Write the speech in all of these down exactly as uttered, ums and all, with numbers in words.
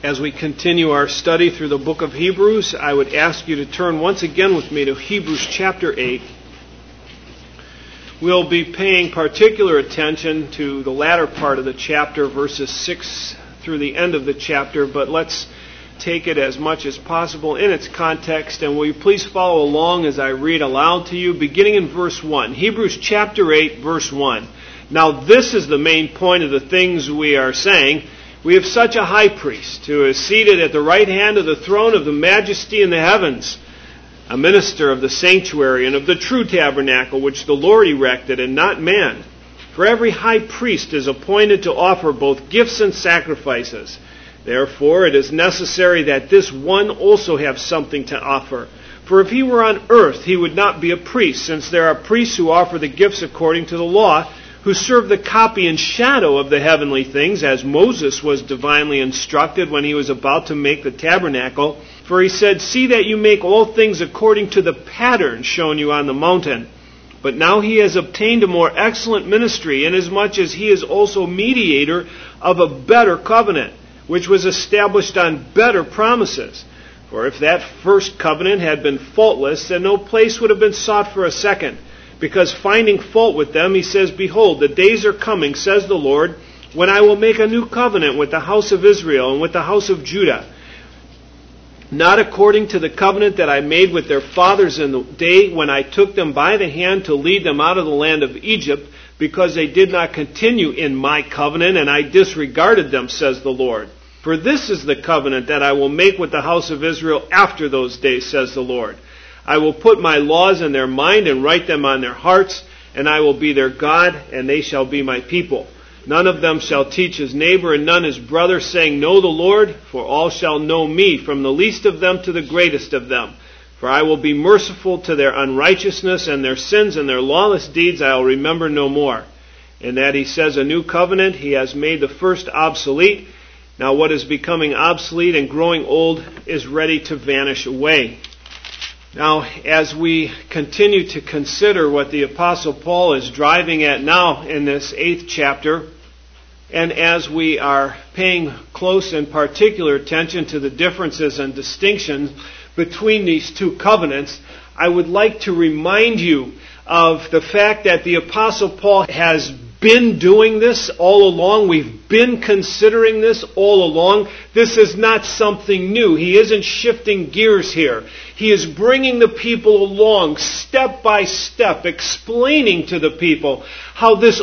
As we continue our study through the book of Hebrews, I would ask you to turn once again with me to Hebrews chapter eight. We'll be paying particular attention to the latter part of the chapter, verses six through the end of the chapter, but let's take it as much as possible in its context, and will you please follow along as I read aloud to you, beginning in verse one. Hebrews chapter eight, verse one. Now this is the main point of the things we are saying. We have such a high priest who is seated at the right hand of the throne of the majesty in the heavens, a minister of the sanctuary and of the true tabernacle which the Lord erected and not man. For every high priest is appointed to offer both gifts and sacrifices. Therefore it is necessary that this one also have something to offer. For if he were on earth, he would not be a priest, since there are priests who offer the gifts according to the law, who serve the copy and shadow of the heavenly things, as Moses was divinely instructed when he was about to make the tabernacle. For he said, "See that you make all things according to the pattern shown you on the mountain." But now he has obtained a more excellent ministry, inasmuch as he is also mediator of a better covenant, which was established on better promises. For if that first covenant had been faultless, then no place would have been sought for a second. Because finding fault with them, he says, "Behold, the days are coming, says the Lord, when I will make a new covenant with the house of Israel and with the house of Judah. Not according to the covenant that I made with their fathers in the day when I took them by the hand to lead them out of the land of Egypt, because they did not continue in my covenant, and I disregarded them, says the Lord. For this is the covenant that I will make with the house of Israel after those days, says the Lord. I will put my laws in their mind and write them on their hearts, and I will be their God, and they shall be my people. None of them shall teach his neighbor and none his brother, saying, Know the Lord, for all shall know me, from the least of them to the greatest of them. For I will be merciful to their unrighteousness, and their sins and their lawless deeds I will remember no more. In that he says a new covenant, he has made the first obsolete. Now what is becoming obsolete and growing old is ready to vanish away. Now, as we continue to consider what the Apostle Paul is driving at now in this eighth chapter, and as we are paying close and particular attention to the differences and distinctions between these two covenants, I would like to remind you of the fact that the Apostle Paul has been doing this all along. We've been considering this all along. This is not something new. He isn't shifting gears here. He is bringing the people along step by step, explaining to the people how this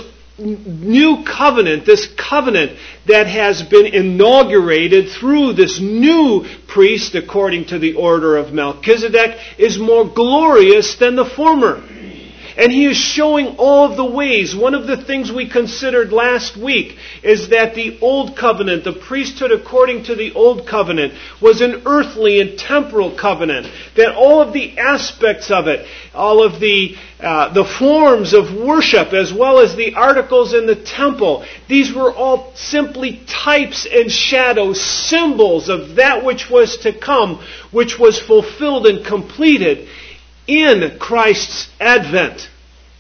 new covenant, this covenant that has been inaugurated through this new priest according to the order of Melchizedek, is more glorious than the former. And he is showing all of the ways. One of the things we considered last week is that the Old Covenant, the priesthood according to the Old Covenant, was an earthly and temporal covenant. That all of the aspects of it, all of the uh, the forms of worship, as well as the articles in the temple, these were all simply types and shadows, symbols of that which was to come, which was fulfilled and completed in Christ's advent.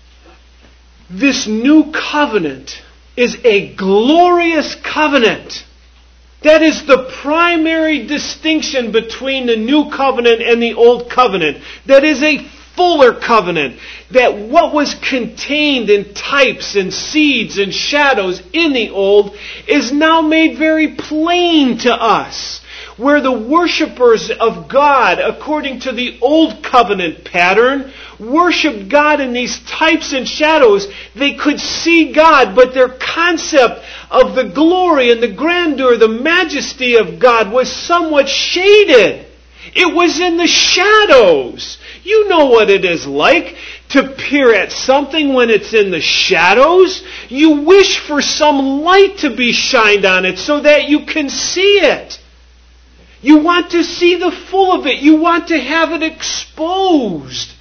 This new covenant is a glorious covenant. That is the primary distinction between the new covenant and the old covenant. That is a fuller covenant. That what was contained in types and seeds and shadows in the old is now made very plain to us. Where the worshipers of God, according to the Old Covenant pattern, worshiped God in these types and shadows, they could see God, but their concept of the glory and the grandeur, the majesty of God was somewhat shaded. It was in the shadows. You know what it is like to peer at something when it's in the shadows. You wish for some light to be shined on it so that you can see it. You want to see the full of it. You want to have it exposed.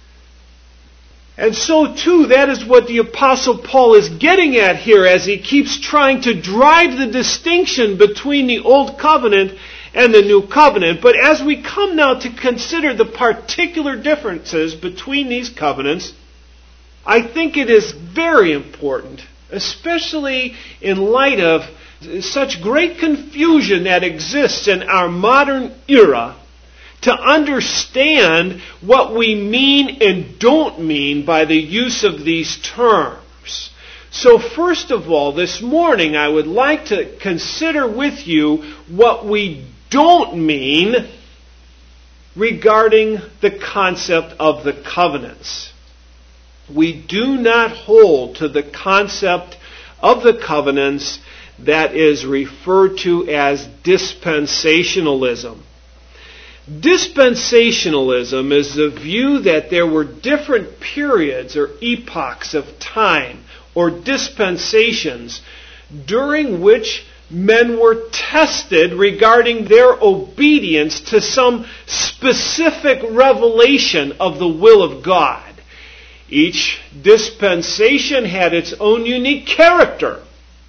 And so too, that is what the Apostle Paul is getting at here as he keeps trying to drive the distinction between the Old Covenant and the New Covenant. But as we come now to consider the particular differences between these covenants, I think it is very important, especially in light of such great confusion that exists in our modern era to understand what we mean and don't mean by the use of these terms. So first of all, this morning I would like to consider with you what we don't mean regarding the concept of the covenants. We do not hold to the concept of the covenants that is referred to as dispensationalism. Dispensationalism is the view that there were different periods or epochs of time or dispensations during which men were tested regarding their obedience to some specific revelation of the will of God. Each dispensation had its own unique character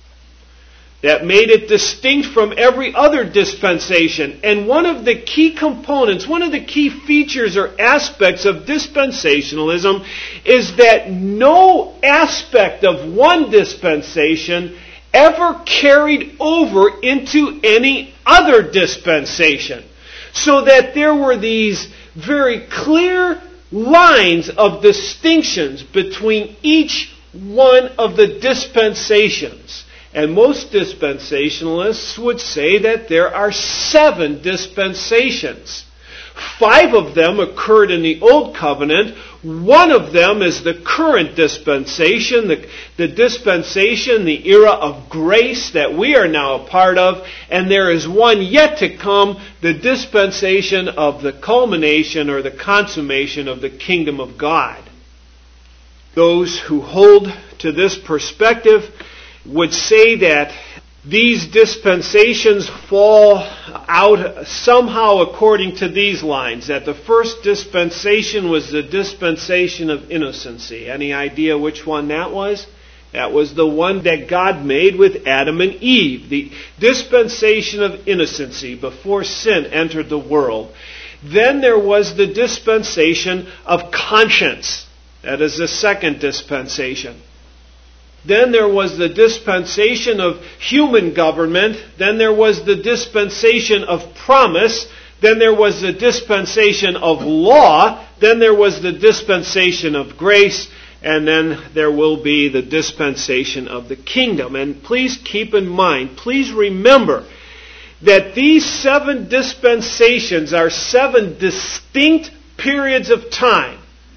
that made it distinct from every other dispensation. And one of the key components, one of the key features or aspects of dispensationalism is that no aspect of one dispensation ever carried over into any other dispensation. So that there were these very clear lines of distinctions between each one of the dispensations. And most dispensationalists would say that there are seven dispensations. Five of them occurred in the Old Covenant. One of them is the current dispensation, the, the dispensation, the era of grace that we are now a part of. And there is one yet to come, the dispensation of the culmination or the consummation of the kingdom of God. Those who hold to this perspective would say that these dispensations fall out somehow according to these lines. That the first dispensation was the dispensation of innocency. Any idea which one that was? That was the one that God made with Adam and Eve. The dispensation of innocency before sin entered the world. Then there was the dispensation of conscience. That is the second dispensation. Then there was the dispensation of human government. Then there was the dispensation of promise. Then there was the dispensation of law. Then there was the dispensation of grace. And then there will be the dispensation of the kingdom. And please keep in mind, please remember that these seven dispensations are seven distinct periods of time.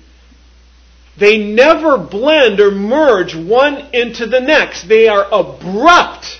They never blend or merge one into the next. They are abrupt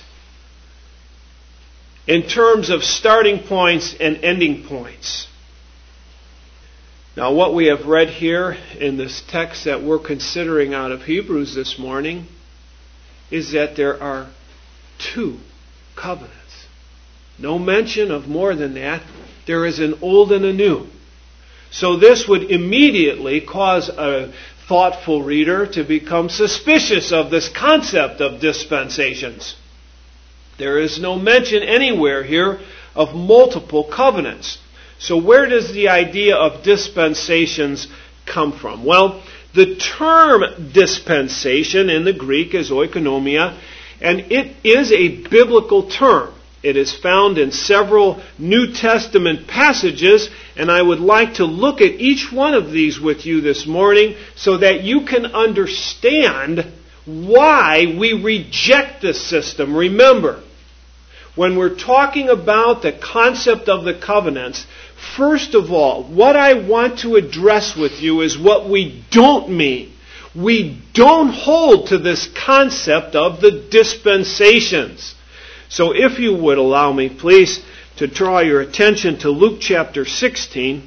in terms of starting points and ending points. Now, what we have read here in this text that we're considering out of Hebrews this morning is that there are two covenants. No mention of more than that. There is an old and a new. So this would immediately cause a thoughtful reader to become suspicious of this concept of dispensations. There is no mention anywhere here of multiple covenants. So where does the idea of dispensations come from? Well, the term dispensation in the Greek is oikonomia, and it is a biblical term. It is found in several New Testament passages, and I would like to look at each one of these with you this morning so that you can understand why we reject this system. Remember, when we're talking about the concept of the covenants, first of all, what I want to address with you is what we don't mean. We don't hold to this concept of the dispensations. So if you would allow me, please, to draw your attention to Luke chapter sixteen.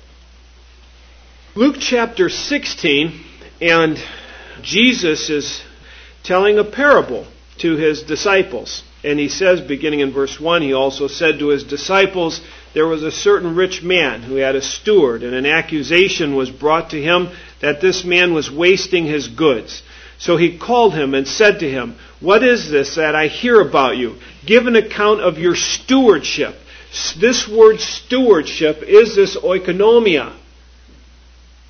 Luke chapter sixteen, and Jesus is telling a parable to his disciples. And he says, beginning in verse one, he also said to his disciples, there was a certain rich man who had a steward, and an accusation was brought to him that this man was wasting his goods. So he called him and said to him, what is this that I hear about you? Give an account of your stewardship. This word stewardship is this oikonomia.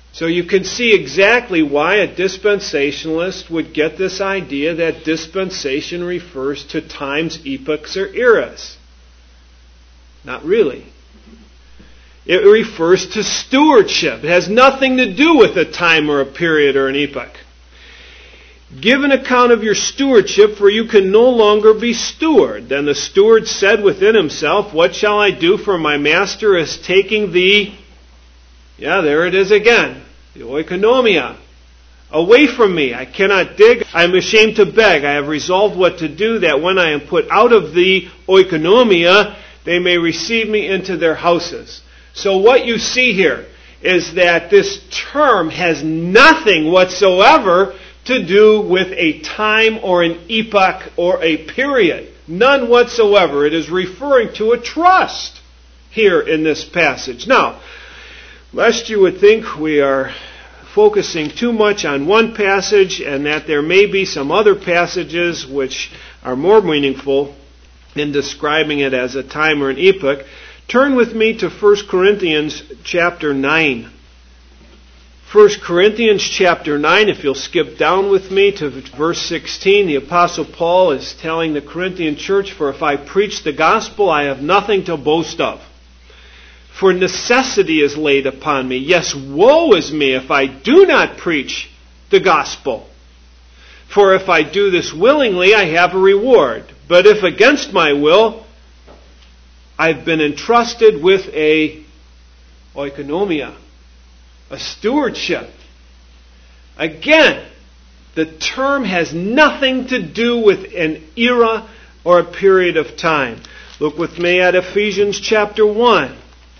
So you can see exactly why a dispensationalist would get this idea that dispensation refers to times, epochs, or eras. Not really. It refers to stewardship. It has nothing to do with a time or a period or an epoch. Give an account of your stewardship, for you can no longer be steward. Then the steward said within himself, what shall I do, for my master is taking the, yeah, there it is again, the oikonomia, away from me. I cannot dig. I am ashamed to beg. I have resolved what to do, that when I am put out of the oikonomia, they may receive me into their houses. So what you see here is that this term has nothing whatsoever to do with a time or an epoch or a period. None whatsoever. It is referring to a trust here in this passage. Now, lest you would think we are focusing too much on one passage and that there may be some other passages which are more meaningful in describing it as a time or an epoch, turn with me to First Corinthians chapter nine. First Corinthians chapter nine, if you'll skip down with me to verse sixteen, the Apostle Paul is telling the Corinthian church, for if I preach the gospel, I have nothing to boast of. For necessity is laid upon me. Yes, woe is me if I do not preach the gospel. For if I do this willingly, I have a reward. But if against my will, I've been entrusted with a oikonomia, a stewardship. Again, the term has nothing to do with an era or a period of time. Look with me at Ephesians chapter one.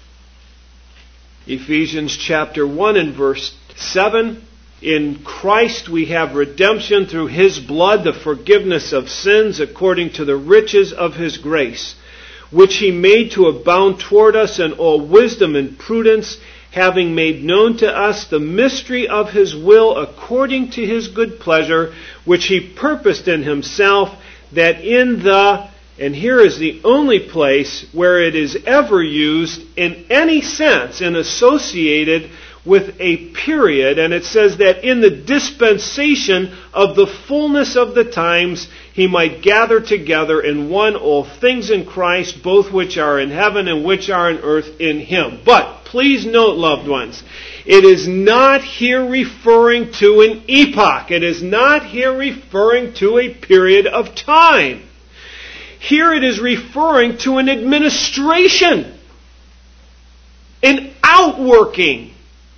Ephesians chapter one and verse seven. In Christ we have redemption through His blood, the forgiveness of sins according to the riches of His grace, which He made to abound toward us in all wisdom and prudence, having made known to us the mystery of His will according to His good pleasure, which He purposed in Himself, that in the, and here is the only place where it is ever used in any sense and associated with a period, and it says that in the dispensation of the fullness of the times He might gather together in one all things in Christ, both which are in heaven and which are in earth in Him. But please note, loved ones, it is not here referring to an epoch. It is not here referring to a period of time. Here it is referring to an administration, an outworking.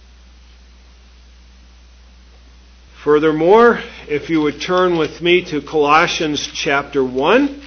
Furthermore, if you would turn with me to Colossians chapter one,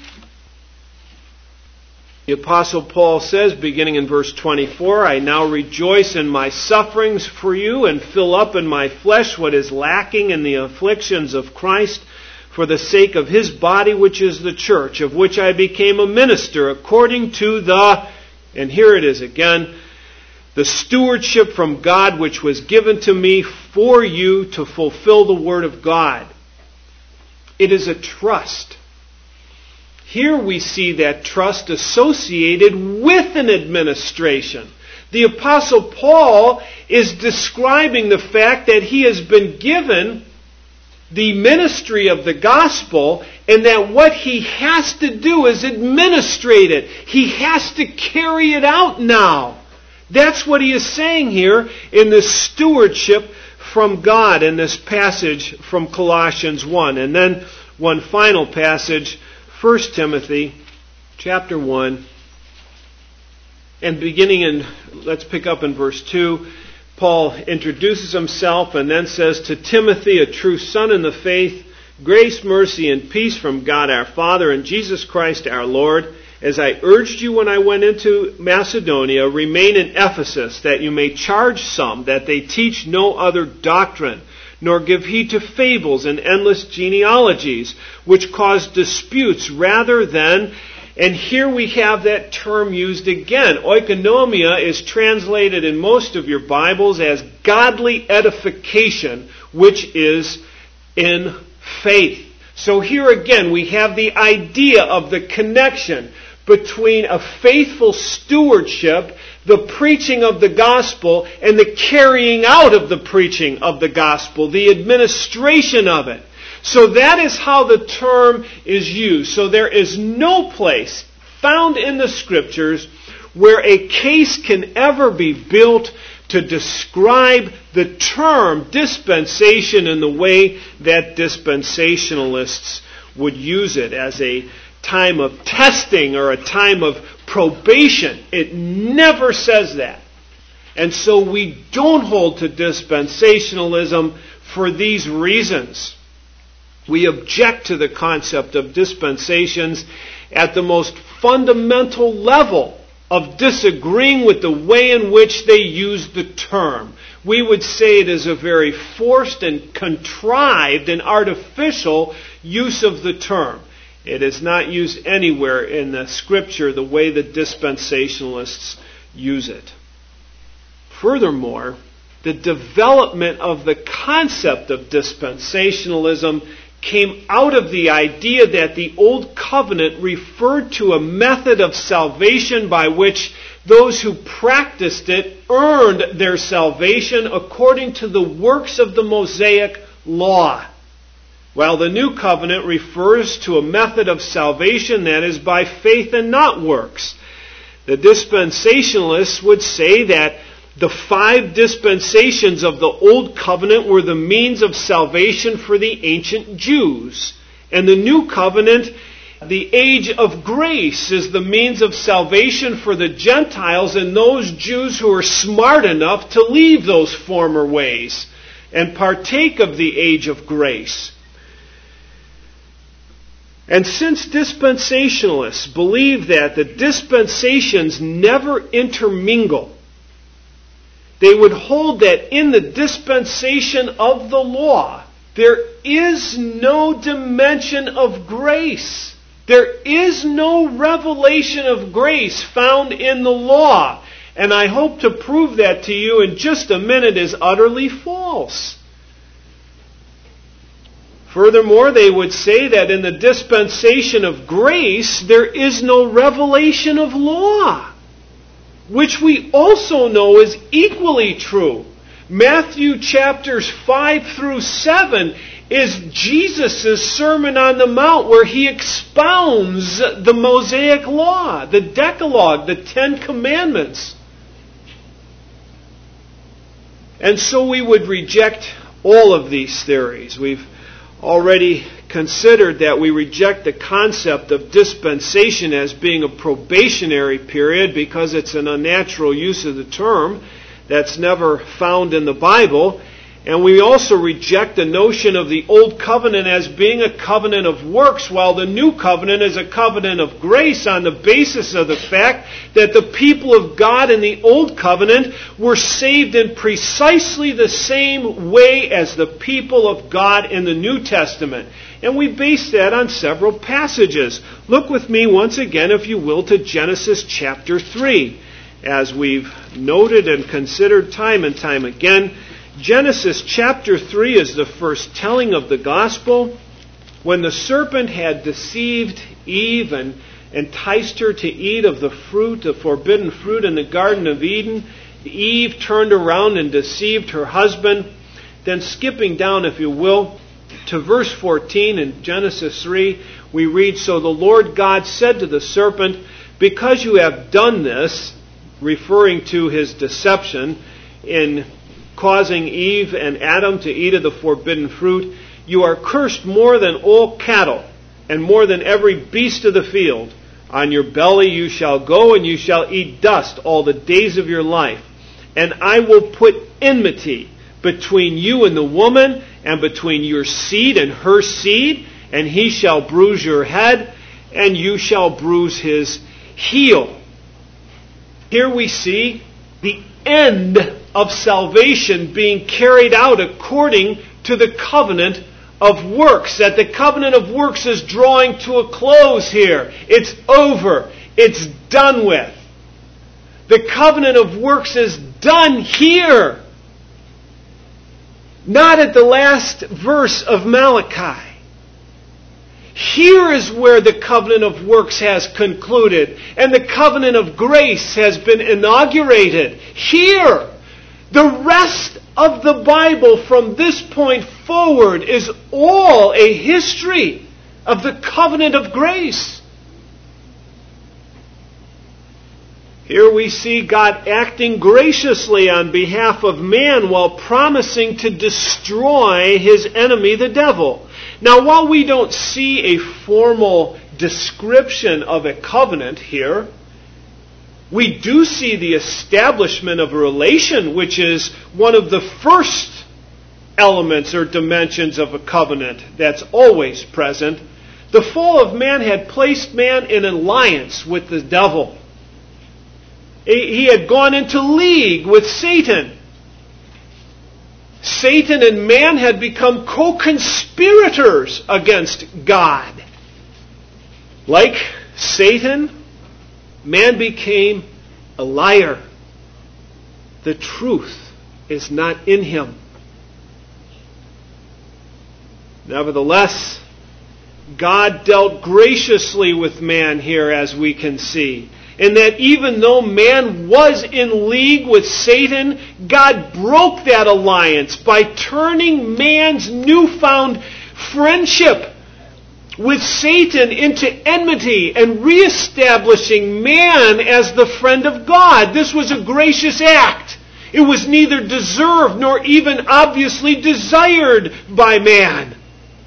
the Apostle Paul says, beginning in verse twenty-four, I now rejoice in my sufferings for you and fill up in my flesh what is lacking in the afflictions of Christ for the sake of His body, which is the church, of which I became a minister according to the, and here it is again, the stewardship from God which was given to me for you to fulfill the word of God. It is a trust. Here we see that trust associated with an administration. The Apostle Paul is describing the fact that he has been given the ministry of the gospel, and that what he has to do is administrate it. He has to carry it out now. That's what he is saying here in this stewardship from God in this passage from Colossians one. And then one final passage, First Timothy chapter one. And beginning in, let's pick up in verse two, Paul introduces himself and then says, to Timothy, a true son in the faith, grace, mercy, and peace from God our Father and Jesus Christ our Lord. As I urged you when I went into Macedonia, remain in Ephesus, that you may charge some that they teach no other doctrine, nor give heed to fables and endless genealogies, which cause disputes rather than, and here we have that term used again. Oikonomia is translated in most of your Bibles as godly edification, which is in faith. So here again we have the idea of the connection between a faithful stewardship, the preaching of the gospel, and the carrying out of the preaching of the gospel, the administration of it. So that is how the term is used. So there is no place found in the Scriptures where a case can ever be built to describe the term dispensation in the way that dispensationalists would use it as a time of testing or a time of probation. It never says that. And so we don't hold to dispensationalism for these reasons. We object to the concept of dispensations at the most fundamental level of disagreeing with the way in which they use the term. We would say it is a very forced and contrived and artificial use of the term. It is not used anywhere in the Scripture the way the dispensationalists use it. Furthermore, the development of the concept of dispensationalism came out of the idea that the Old Covenant referred to a method of salvation by which those who practiced it earned their salvation according to the works of the Mosaic Law, while the New Covenant refers to a method of salvation that is by faith and not works. The dispensationalists would say that the five dispensations of the Old Covenant were the means of salvation for the ancient Jews. And the New Covenant, the age of grace, is the means of salvation for the Gentiles and those Jews who are smart enough to leave those former ways and partake of the age of grace. And since dispensationalists believe that the dispensations never intermingle, they would hold that in the dispensation of the law, there is no dimension of grace. There is no revelation of grace found in the law. And I hope to prove that to you in just a minute is utterly false. Furthermore, they would say that in the dispensation of grace, there is no revelation of law, which we also know is equally true. Matthew chapters five through seven is Jesus' Sermon on the Mount, where he expounds the Mosaic Law, the Decalogue, the Ten Commandments. And so we would reject all of these theories. We've already considered that we reject the concept of dispensation as being a probationary period because it's an unnatural use of the term that's never found in the Bible. And we also reject the notion of the Old Covenant as being a covenant of works, while the New Covenant is a covenant of grace on the basis of the fact that the people of God in the Old Covenant were saved in precisely the same way as the people of God in the New Testament. And we base that on several passages. Look with me once again, if you will, to Genesis chapter three. As we've noted and considered time and time again, Genesis chapter three is the first telling of the gospel. When the serpent had deceived Eve and enticed her to eat of the fruit, the forbidden fruit in the Garden of Eden, Eve turned around and deceived her husband. Then skipping down, if you will, to verse fourteen in Genesis three, we read, "So the Lord God said to the serpent, because you have done this," referring to his deception in causing Eve and Adam to eat of the forbidden fruit, "you are cursed more than all cattle, and more than every beast of the field. On your belly you shall go, and you shall eat dust all the days of your life. And I will put enmity between you and the woman, and between your seed and her seed, and he shall bruise your head, and you shall bruise his heel." Here we see the end of salvation being carried out according to the covenant of works. That the covenant of works is drawing to a close here. It's over. It's done with. The covenant of works is done here. Not at the last verse of Malachi. Here is where the covenant of works has concluded, and the covenant of grace has been inaugurated. Here, the rest of the Bible from this point forward is all a history of the covenant of grace. Here we see God acting graciously on behalf of man while promising to destroy his enemy, the devil. Now, while we don't see a formal description of a covenant here, we do see the establishment of a relation, which is one of the first elements or dimensions of a covenant that's always present. The fall of man had placed man in alliance with the devil. He had gone into league with Satan. Satan and man had become co-conspirators against God. Like Satan, man became a liar. The truth is not in him. Nevertheless, God dealt graciously with man here, as we can see. And that even though man was in league with Satan, God broke that alliance by turning man's newfound friendship with Satan into enmity and reestablishing man as the friend of God. This was a gracious act. It was neither deserved nor even obviously desired by man.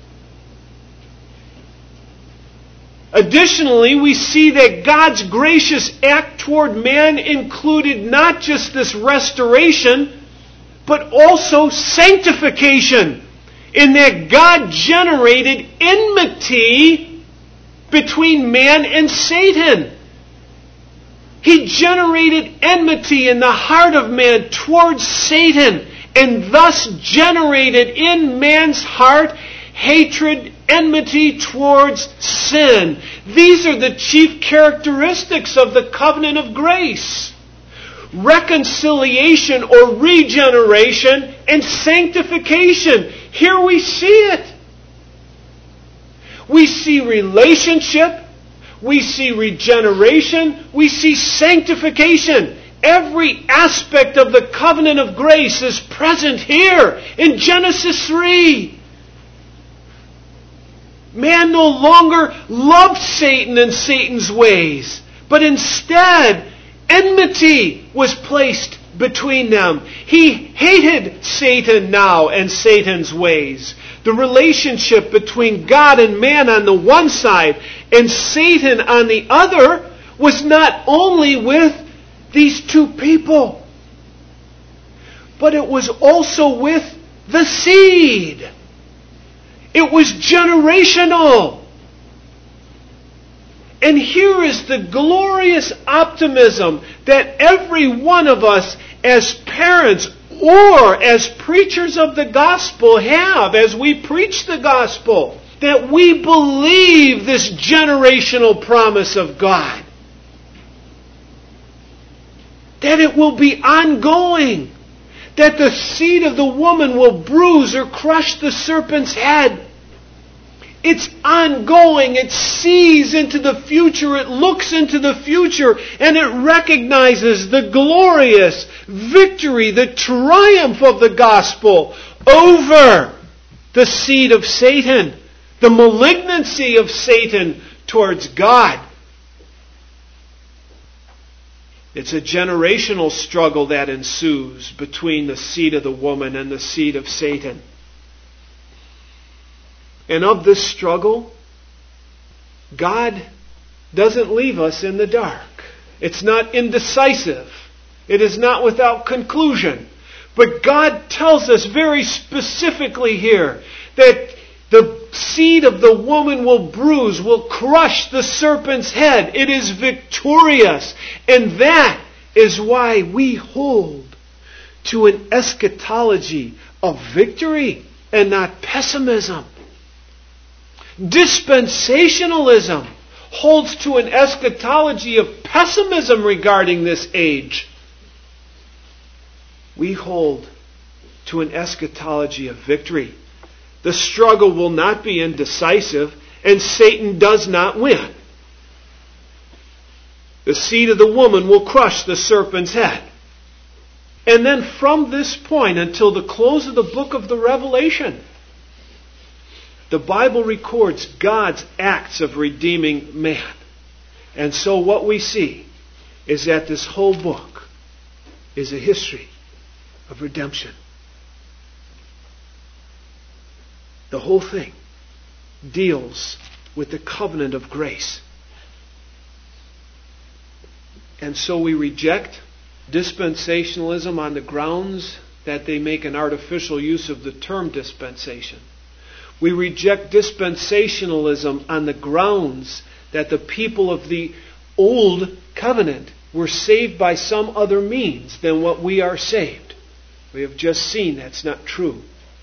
Additionally, we see that God's gracious act toward man included not just this restoration, but also sanctification, in that God generated enmity between man and Satan. He generated enmity in the heart of man towards Satan, and thus generated in man's heart hatred, enmity towards sin. These are the chief characteristics of the covenant of grace. Reconciliation or regeneration and sanctification. Here we see it. We see relationship. We see regeneration. We see sanctification. Every aspect of the covenant of grace is present here in Genesis three. Man no longer loved Satan and Satan's ways, but instead enmity was placed between them. He hated Satan now and Satan's ways. The relationship between God and man on the one side and Satan on the other was not only with these two people, but it was also with the seed. It was generational. And here is the glorious optimism that every one of us as parents or as preachers of the gospel have as we preach the gospel. That we believe this generational promise of God. That it will be ongoing. That the seed of the woman will bruise or crush the serpent's head. It's ongoing. It sees into the future. It looks into the future. And it recognizes the glorious victory, the triumph of the gospel over the seed of Satan, the malignancy of Satan towards God. It's a generational struggle that ensues between the seed of the woman and the seed of Satan. And of this struggle, God doesn't leave us in the dark. It's not indecisive. It is not without conclusion. But God tells us very specifically here that the seed of the woman will bruise, will crush the serpent's head. It is victorious. And that is why we hold to an eschatology of victory and not pessimism. Dispensationalism holds to an eschatology of pessimism regarding this age. We hold to an eschatology of victory. The struggle will not be indecisive, and Satan does not win. The seed of the woman will crush the serpent's head. And then from this point until the close of the book of the Revelation, the Bible records God's acts of redeeming man. And so what we see is that this whole book is a history of redemption. The whole thing deals with the covenant of grace. And so we reject dispensationalism on the grounds that they make an artificial use of the term dispensation. We reject dispensationalism on the grounds that the people of the old covenant were saved by some other means than what we are saved. We have just seen that's not true.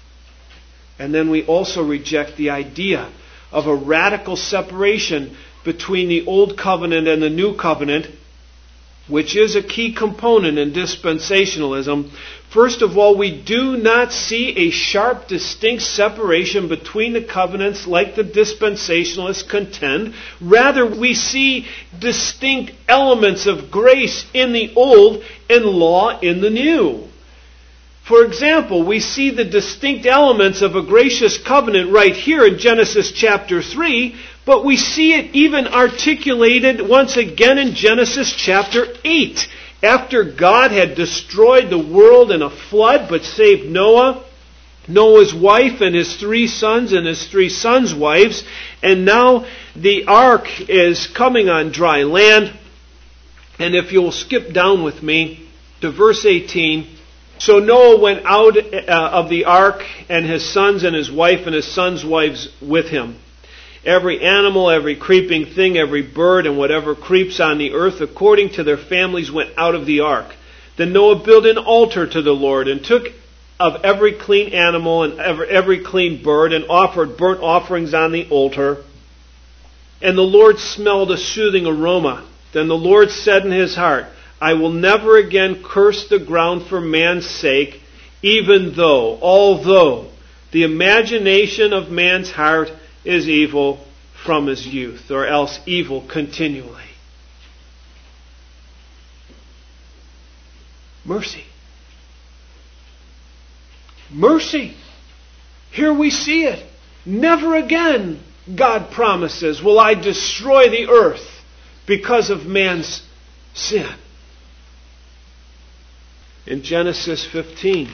And then we also reject the idea of a radical separation between the old covenant and the new covenant, which is a key component in dispensationalism. First of all, we do not see a sharp, distinct separation between the covenants like the dispensationalists contend. Rather, we see distinct elements of grace in the old and law in the new. For example, we see the distinct elements of a gracious covenant right here in Genesis chapter three, but we see it even articulated once again in Genesis chapter eight. After God had destroyed the world in a flood but saved Noah, Noah's wife and his three sons and his three sons' wives, and now the ark is coming on dry land. And if you'll skip down with me to verse eighteen. So Noah went out uh, of the ark, and his sons and his wife and his sons' wives with him. Every animal, every creeping thing, every bird, and whatever creeps on the earth, according to their families, went out of the ark. Then Noah built an altar to the Lord, and took of every clean animal and every, every clean bird, and offered burnt offerings on the altar. And the Lord smelled a soothing aroma. Then the Lord said in his heart, I will never again curse the ground for man's sake, even though, although, the imagination of man's heart is evil from his youth, or else evil continually. Mercy. Mercy. Here we see it. Never again, God promises, will I destroy the earth because of man's sin. In Genesis fifteen,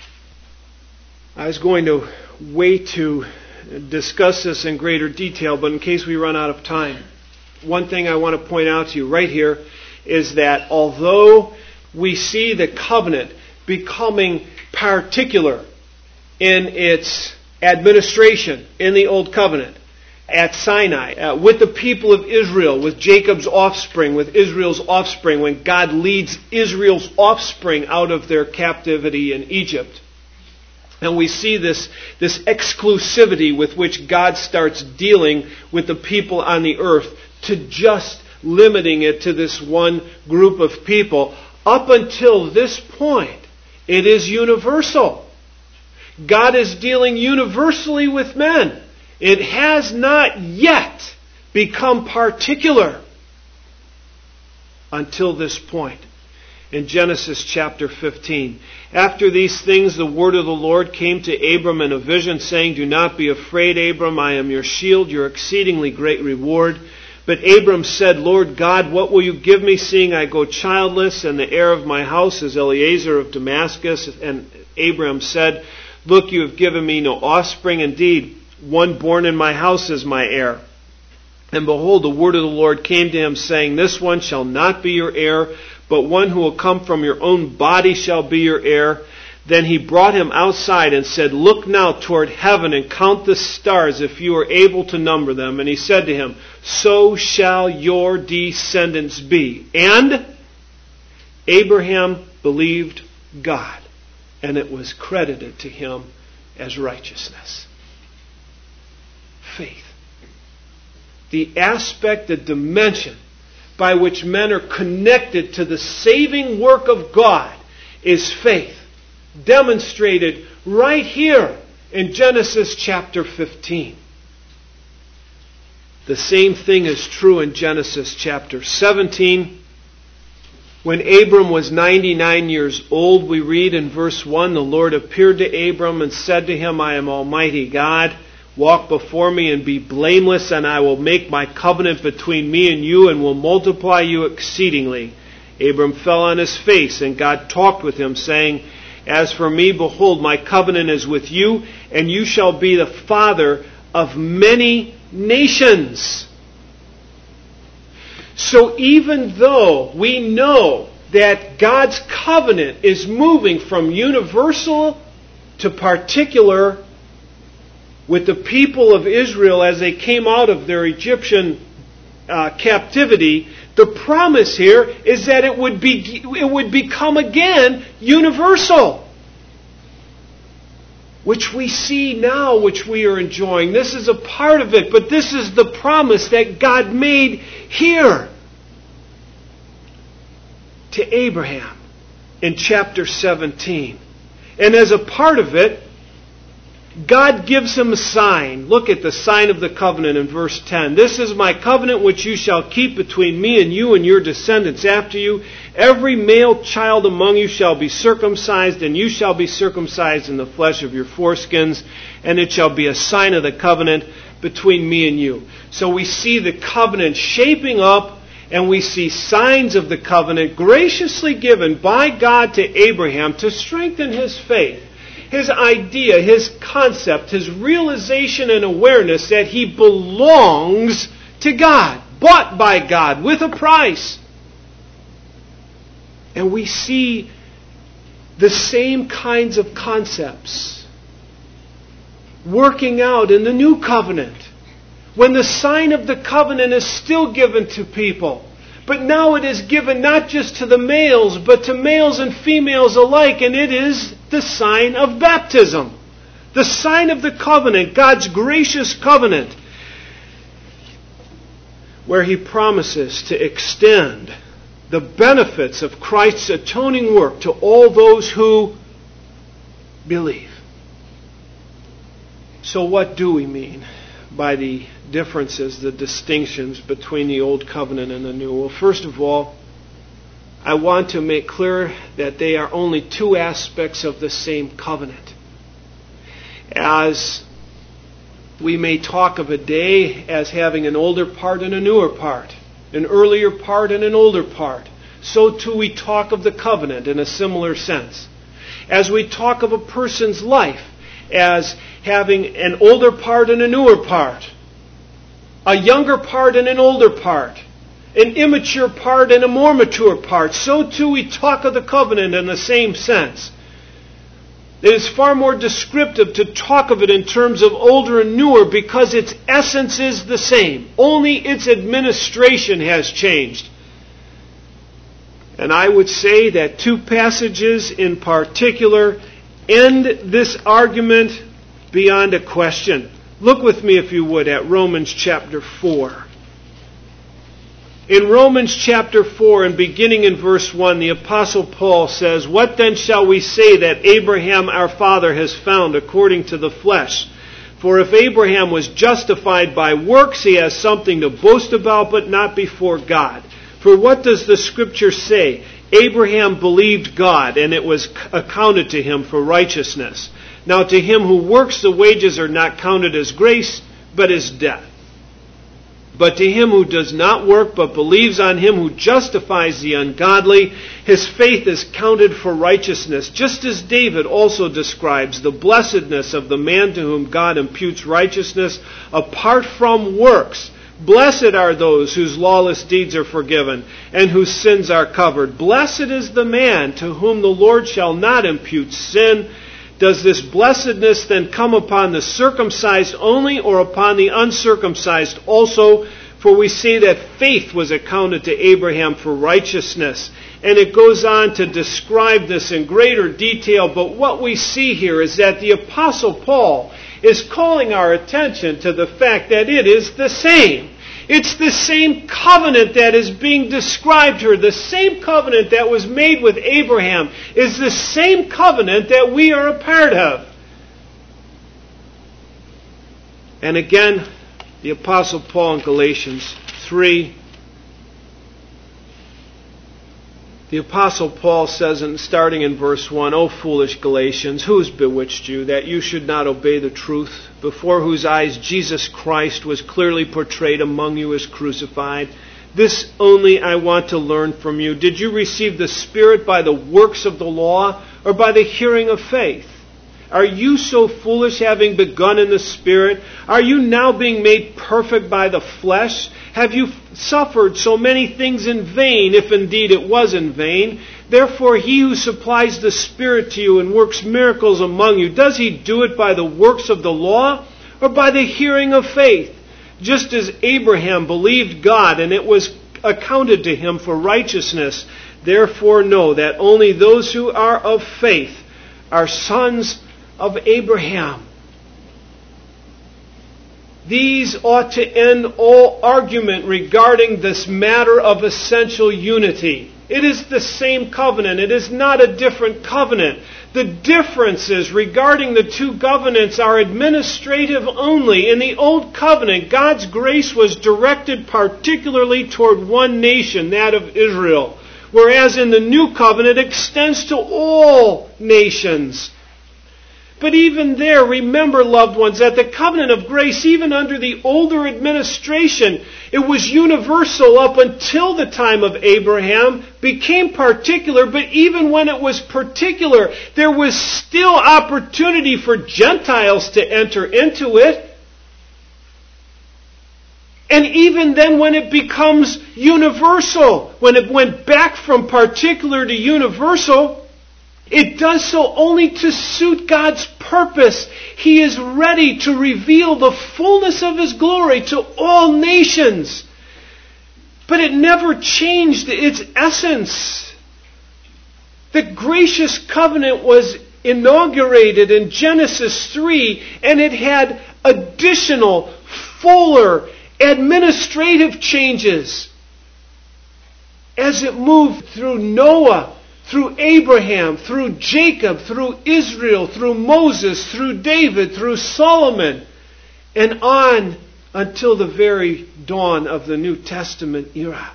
I was going to wait to discuss this in greater detail, but in case we run out of time, one thing I want to point out to you right here is that although we see the covenant becoming particular in its administration in the Old Covenant, at Sinai, uh, with the people of Israel, with Jacob's offspring, with Israel's offspring, when God leads Israel's offspring out of their captivity in Egypt. And we see this, this exclusivity with which God starts dealing with the people on the earth, to just limiting it to this one group of people. Up until this point, it is universal. God is dealing universally with men. It has not yet become particular until this point. In Genesis chapter fifteen. After these things, the word of the Lord came to Abram in a vision, saying, Do not be afraid, Abram, I am your shield, your exceedingly great reward. But Abram said, Lord God, what will you give me, seeing I go childless, and the heir of my house is Eliezer of Damascus? And Abram said, Look, you have given me no offspring. Indeed, one born in my house is my heir. And behold, the word of the Lord came to him, saying, This one shall not be your heir, but one who will come from your own body shall be your heir. Then he brought him outside and said, Look now toward heaven and count the stars, if you are able to number them. And he said to him, So shall your descendants be. And Abraham believed God, and it was credited to him as righteousness. Faith. The aspect, the dimension by which men are connected to the saving work of God is faith, demonstrated right here in Genesis chapter fifteen. The same thing is true in Genesis chapter seventeen. When Abram was ninety-nine years old, we read in verse one, the Lord appeared to Abram and said to him, I am Almighty God. Walk before me and be blameless, and I will make my covenant between me and you and will multiply you exceedingly. Abram fell on his face, and God talked with him, saying, As for me, behold, my covenant is with you, and you shall be the father of many nations. So even though we know that God's covenant is moving from universal to particular with the people of Israel as they came out of their Egyptian uh, captivity, the promise here is that it would be it would become again universal, which we see now, which we are enjoying. This is a part of it, but this is the promise that God made here to Abraham in chapter seventeen. And as a part of it, God gives him a sign. Look at the sign of the covenant in verse ten. This is my covenant which you shall keep between me and you and your descendants after you. Every male child among you shall be circumcised, and you shall be circumcised in the flesh of your foreskins, and it shall be a sign of the covenant between me and you. So we see the covenant shaping up, and we see signs of the covenant graciously given by God to Abraham to strengthen his faith. His idea, his concept, his realization and awareness that he belongs to God, bought by God with a price. And we see the same kinds of concepts working out in the new covenant, when the sign of the covenant is still given to people. But now it is given not just to the males, but to males and females alike, and it is the sign of baptism. The sign of the covenant, God's gracious covenant, where He promises to extend the benefits of Christ's atoning work to all those who believe. So what do we mean by the differences, the distinctions between the Old Covenant and the New? Well, first of all, I want to make clear that they are only two aspects of the same covenant. As we may talk of a day as having an older part and a newer part, an earlier part and an older part, so too we talk of the covenant in a similar sense. As we talk of a person's life as having an older part and a newer part, a younger part and an older part, an immature part and a more mature part, so too we talk of the covenant in the same sense. It is far more descriptive to talk of it in terms of older and newer because its essence is the same. Only its administration has changed. And I would say that two passages in particular end this argument beyond a question. Look with me, if you would, at Romans chapter four. In Romans chapter four, and beginning in verse one, the Apostle Paul says, What then shall we say that Abraham our father has found according to the flesh? For if Abraham was justified by works, he has something to boast about, but not before God. For what does the Scripture say? Abraham believed God, and it was accounted to him for righteousness. Now to him who works, the wages are not counted as grace, but as debt. But to him who does not work, but believes on him who justifies the ungodly, his faith is counted for righteousness. Just as David also describes the blessedness of the man to whom God imputes righteousness apart from works. Blessed are those whose lawless deeds are forgiven and whose sins are covered. Blessed is the man to whom the Lord shall not impute sin. Does this blessedness then come upon the circumcised only, or upon the uncircumcised also? For we see that faith was accounted to Abraham for righteousness. And it goes on to describe this in greater detail, but what we see here is that the Apostle Paul is calling our attention to the fact that it is the same. It's the same covenant that is being described here. The same covenant that was made with Abraham is the same covenant that we are a part of. And again, The Apostle Paul in Galatians three. The Apostle Paul says, in, starting in verse one, O foolish Galatians, who has bewitched you, that you should not obey the truth, before whose eyes Jesus Christ was clearly portrayed among you as crucified? This only I want to learn from you. Did you receive the Spirit by the works of the law, or by the hearing of faith? Are you so foolish, having begun in the Spirit? Are you now being made perfect by the flesh? Have you suffered so many things in vain, if indeed it was in vain? Therefore he who supplies the Spirit to you and works miracles among you, does he do it by the works of the law, or by the hearing of faith? Just as Abraham believed God, and it was accounted to him for righteousness. Therefore know that only those who are of faith are sons of Abraham. These ought to end all argument regarding this matter of essential unity. It is the same covenant. It is not a different covenant. The differences regarding the two covenants are administrative only. In the Old Covenant, God's grace was directed particularly toward one nation, that of Israel, whereas in the New Covenant it extends to all nations. But even there, remember, loved ones, that the covenant of grace, even under the older administration, it was universal up until the time of Abraham, became particular, but even when it was particular, there was still opportunity for Gentiles to enter into it. And even then when it becomes universal, when it went back from particular to universal, it does so only to suit God's purpose. He is ready to reveal the fullness of His glory to all nations. But it never changed its essence. The gracious covenant was inaugurated in Genesis three, and it had additional, fuller, administrative changes as it moved through Noah, through Abraham, through Jacob, through Israel, through Moses, through David, through Solomon, and on until the very dawn of the New Testament era.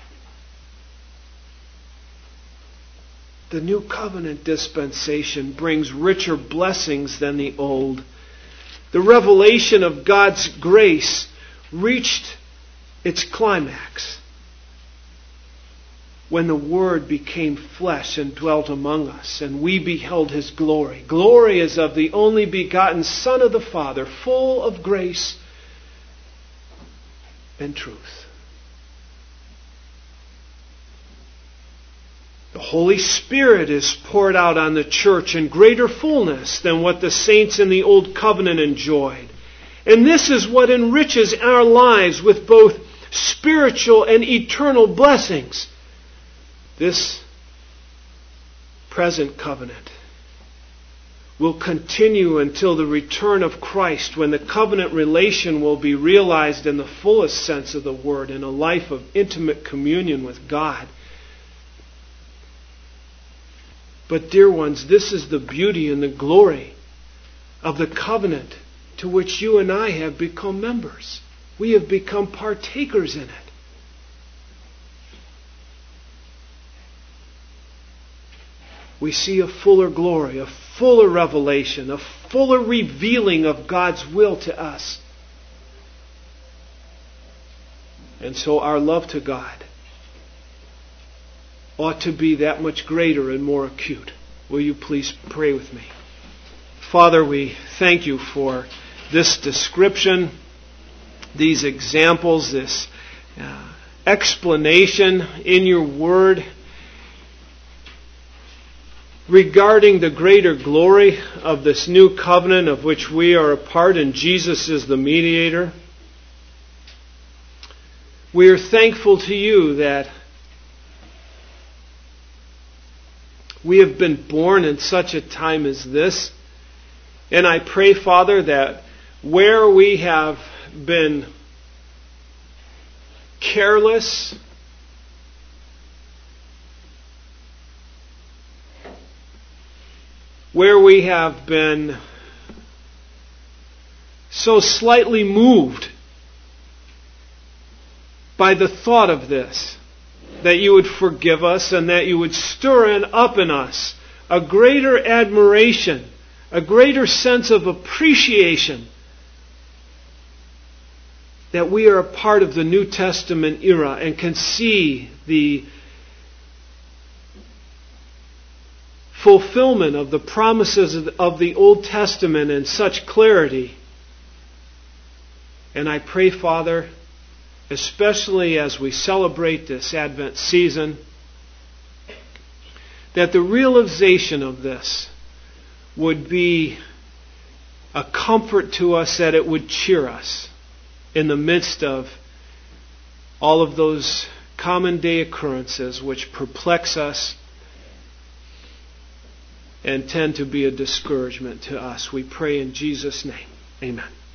The New Covenant dispensation brings richer blessings than the Old. The revelation of God's grace reached its climax when the Word became flesh and dwelt among us, and we beheld His glory. Glory as of the only begotten Son of the Father, full of grace and truth. The Holy Spirit is poured out on the church in greater fullness than what the saints in the Old Covenant enjoyed. And this is what enriches our lives with both spiritual and eternal blessings. This present covenant will continue until the return of Christ, when the covenant relation will be realized in the fullest sense of the word in a life of intimate communion with God. But dear ones, this is the beauty and the glory of the covenant to which you and I have become members. We have become partakers in it. We see a fuller glory, a fuller revelation, a fuller revealing of God's will to us. And so our love to God ought to be that much greater and more acute. Will you please pray with me? Father, we thank you for this description, these examples, this uh, explanation in your word regarding the greater glory of this new covenant of which we are a part, and Jesus is the mediator. We are thankful to you that we have been born in such a time as this. And I pray, Father, that where we have been careless, where we have been so slightly moved by the thought of this, that you would forgive us and that you would stir in up in us a greater admiration, a greater sense of appreciation that we are a part of the New Testament era and can see the fulfillment of the promises of the Old Testament in such clarity. And I pray, Father, especially as we celebrate this Advent season, that the realization of this would be a comfort to us, that it would cheer us in the midst of all of those common day occurrences which perplex us and tend to be a discouragement to us. We pray in Jesus' name. Amen.